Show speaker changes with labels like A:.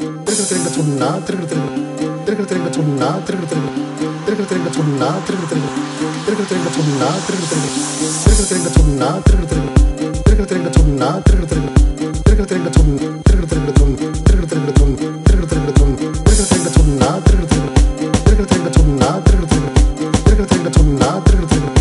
A: திருங்க சொன்னா திருங்க திருங்க திருங்க சொன்னா திருங்க திருங்க திருங்க சொன்னா திருங்க திருங்க திருங்க சொன்னா திருங்க திருங்க சொன்னா திருங்க திருங்க சொன்னா திருங்க திருங்க சொன்னா திருங்க திருங்க சொன்னா திருங்க சொன்னா திருங்க